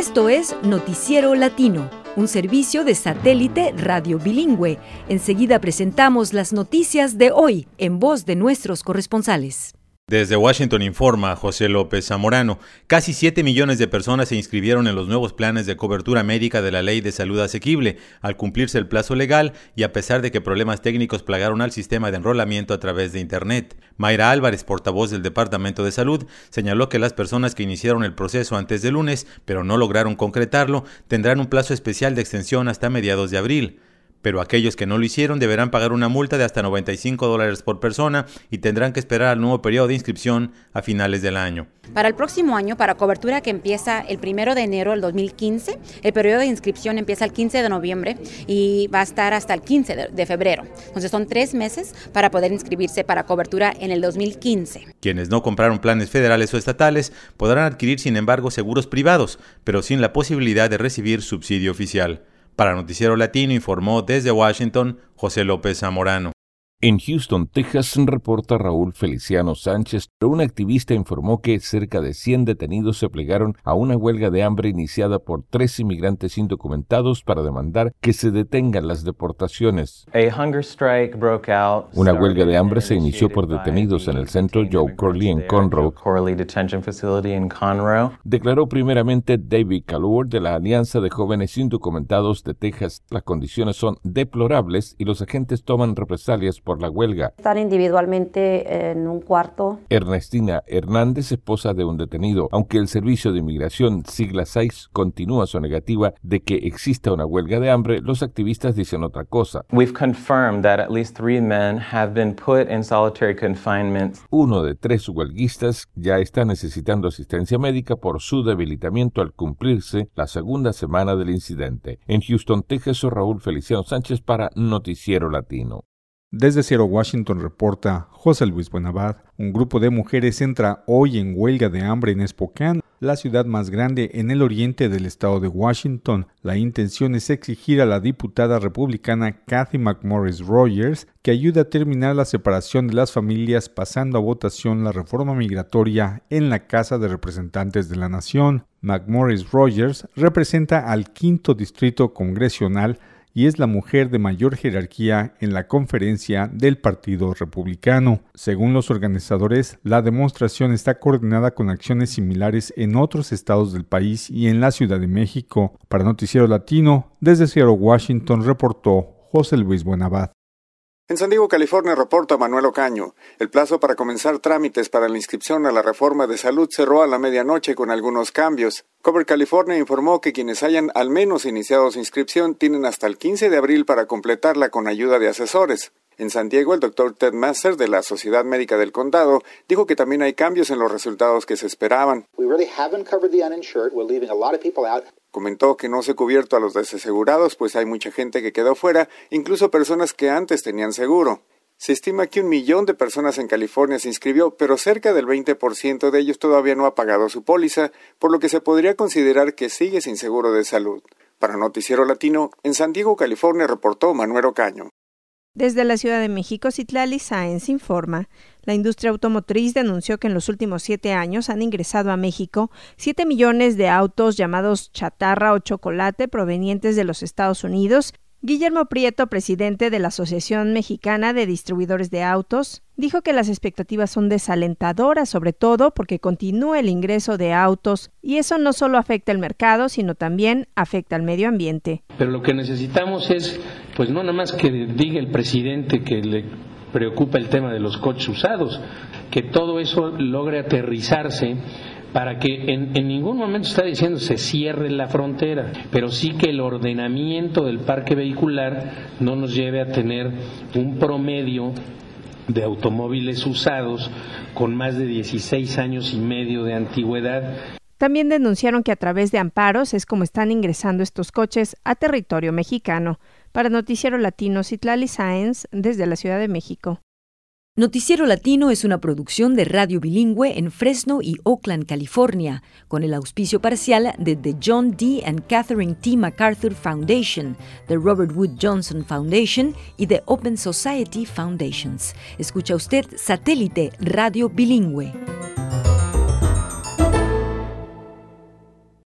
Esto es Noticiero Latino, un servicio de satélite radio bilingüe. Enseguida presentamos las noticias de hoy en voz de nuestros corresponsales. Desde Washington informa José López Zamorano. Casi 7 millones de personas se inscribieron en los nuevos planes de cobertura médica de la Ley de Salud Asequible, al cumplirse el plazo legal y a pesar de que problemas técnicos plagaron al sistema de enrolamiento a través de Internet. Mayra Álvarez, portavoz del Departamento de Salud, señaló que las personas que iniciaron el proceso antes del lunes, pero no lograron concretarlo, tendrán un plazo especial de extensión hasta mediados de abril. Pero aquellos que no lo hicieron deberán pagar una multa de hasta $95 por persona y tendrán que esperar al nuevo periodo de inscripción a finales del año. Para el próximo año, para cobertura que empieza el 1 de enero del 2015, el periodo de inscripción empieza el 15 de noviembre y va a estar hasta el 15 de febrero. Entonces son 3 meses para poder inscribirse para cobertura en el 2015. Quienes no compraron planes federales o estatales podrán adquirir, sin embargo, seguros privados, pero sin la posibilidad de recibir subsidio oficial. Para Noticiero Latino informó desde Washington José López Zamorano. En Houston, Texas, reporta Raúl Feliciano Sánchez. Un activista informó que cerca de 100 detenidos se plegaron a una huelga de hambre iniciada por 3 inmigrantes indocumentados para demandar que se detengan las deportaciones. Una huelga de hambre se inició por detenidos en el centro Joe Corley en Conroe. Declaró primeramente David Calour de la Alianza de Jóvenes Indocumentados de Texas. Las condiciones son deplorables y los agentes toman represalias por la huelga. Están individualmente en un cuarto. Ernestina Hernández, esposa de un detenido, aunque el Servicio de Inmigración, sigla 6, continúa su negativa de que exista una huelga de hambre, los activistas dicen otra cosa. Uno de 3 huelguistas ya está necesitando asistencia médica por su debilitamiento al cumplirse la segunda semana del incidente. En Houston, Texas, Raúl Feliciano Sánchez para Noticiero Latino. Desde Seattle, Washington, reporta José Luis Buenabad. Un grupo de mujeres entra hoy en huelga de hambre en Spokane, la ciudad más grande en el oriente del estado de Washington. La intención es exigir a la diputada republicana Cathy McMorris Rogers que ayude a terminar la separación de las familias, pasando a votación la reforma migratoria en la Casa de Representantes de la Nación. McMorris Rogers representa al 5º distrito congresional y es la mujer de mayor jerarquía en la conferencia del Partido Republicano. Según los organizadores, la demostración está coordinada con acciones similares en otros estados del país y en la Ciudad de México. Para Noticiero Latino, desde Seattle, Washington, reportó José Luis Buenabad. En San Diego, California, reporta Manuel Ocaño. El plazo para comenzar trámites para la inscripción a la reforma de salud cerró a la medianoche con algunos cambios. Cover California informó que quienes hayan al menos iniciado su inscripción tienen hasta el 15 de abril para completarla con ayuda de asesores. En San Diego, el Dr. Ted Master de la Sociedad Médica del Condado dijo que también hay cambios en los resultados que se esperaban. Comentó que no se ha cubierto a los desasegurados, pues hay mucha gente que quedó fuera, incluso personas que antes tenían seguro. Se estima que 1 millón de personas en California se inscribió, pero cerca del 20% de ellos todavía no ha pagado su póliza, por lo que se podría considerar que sigue sin seguro de salud. Para Noticiero Latino, en San Diego, California, reportó Manuel Ocaño. Desde la Ciudad de México, Citlali Sáenz informa. La industria automotriz denunció que en los últimos 7 años han ingresado a México 7 millones de autos llamados chatarra o chocolate provenientes de los Estados Unidos. Guillermo Prieto, presidente de la Asociación Mexicana de Distribuidores de Autos, dijo que las expectativas son desalentadoras, sobre todo porque continúa el ingreso de autos y eso no solo afecta el mercado, sino también afecta al medio ambiente. Pero lo que necesitamos es, pues no nada más que diga el presidente que le preocupa el tema de los coches usados, que todo eso logre aterrizarse para que en ningún momento está diciendo se cierre la frontera, pero sí que el ordenamiento del parque vehicular no nos lleve a tener un promedio de automóviles usados con más de 16 años y medio de antigüedad. También denunciaron que a través de amparos es como están ingresando estos coches a territorio mexicano. Para Noticiero Latino, Citlali Sáenz, desde la Ciudad de México. Noticiero Latino es una producción de radio bilingüe en Fresno y Oakland, California, con el auspicio parcial de The John D. and Catherine T. MacArthur Foundation, The Robert Wood Johnson Foundation y The Open Society Foundations. Escucha usted Satélite Radio Bilingüe.